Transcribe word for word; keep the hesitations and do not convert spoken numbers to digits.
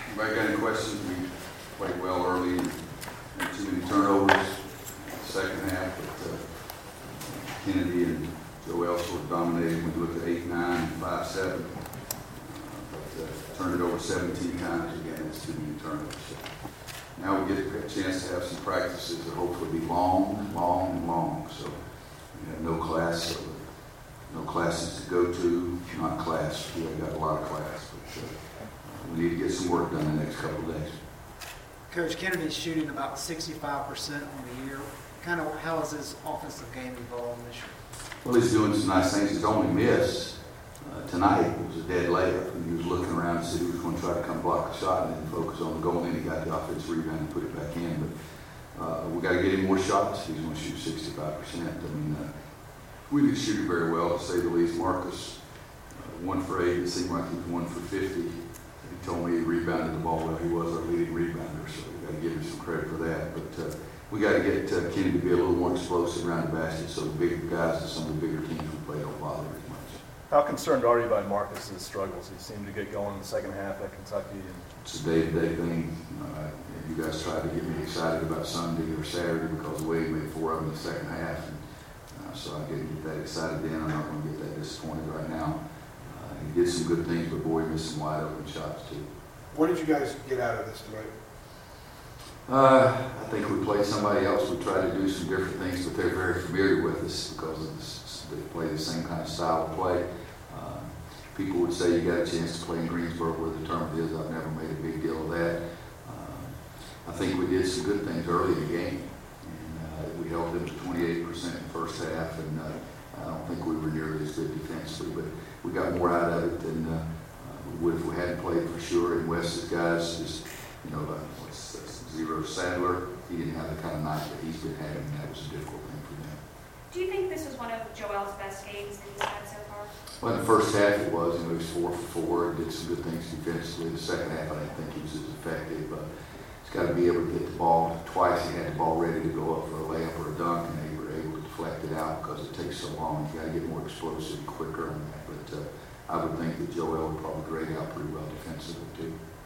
Anybody got any questions? We played well early, had too many turnovers in the second half, but uh, Kennedy and Joel sort of dominated. We looked at eight, nine, five, seven, uh, but uh, turned it over seventeen times again. It's too many turnovers. So now we get a chance to have some practices that hopefully be long, long, and long. So we have no class, so no classes to go to, not class. We have got a lot of class, but uh, we need to get some work done in the next couple of days. Coach, Kennedy's shooting about sixty-five percent on the year. Kind of how has his offensive game evolved this year? Well, he's doing some nice things. His only miss uh, tonight was a dead layup. And he was looking around and said he was going to try to come block a shot and then focus on the goal. And then he got the offensive rebound and put it back in. But uh, we got to get him more shots. He's going to shoot sixty-five percent. I mean, uh, we didn't shoot it very well, to say the least. Marcus, uh, one for eight. It seemed like he was one for fifty. He told me he rebounded the ball well. He was our leading rebounder, so we got to give him some credit for that. But uh, we got to get uh, Kenny to be a little more explosive around the basket, so the bigger guys and some of the bigger teams we play don't bother as much. How concerned are you by Marcus's struggles? He seemed to get going in the second half at Kentucky. And it's a day-to-day thing. Uh, you guys tried to get me excited about Sunday or Saturday because the way he made four of them in the second half, and uh, so I didn't get that excited then. I'm not going to get that disappointed right now. He did some good things, but boy, he missed some wide open shots too. What did you guys get out of this tonight? Uh, I think we played somebody else. We tried to do some different things, but they're very familiar with us because of this, they play the same kind of style of play. Uh, people would say you got a chance to play in Greensboro where the tournament is. I've never made a big deal of that. Uh, I think we did some good things early in the game. And, uh, we held them to twenty-eight percent in the first half, and uh, I don't think we were nearly as good defensively, but we got more out of it than uh, we would if we hadn't played for sure. And Wes's guys, just, you know, uh, what's that's Zero Sadler, he didn't have the kind of night that he's been having, and that was a difficult thing for them. Do you think this was one of Joel's best games that he's had so far? Well, in the first half it was, you know, he was four for four and did some good things defensively. The second half, I didn't think he was as effective, but he's got to be able to get the ball. Twice he had the ball ready to go up for a layup or a dunk, and they were able to deflect it out because it takes so long. You got to get more explosive quicker on that. But uh, I would think that Joel would probably grade out pretty well defensively too.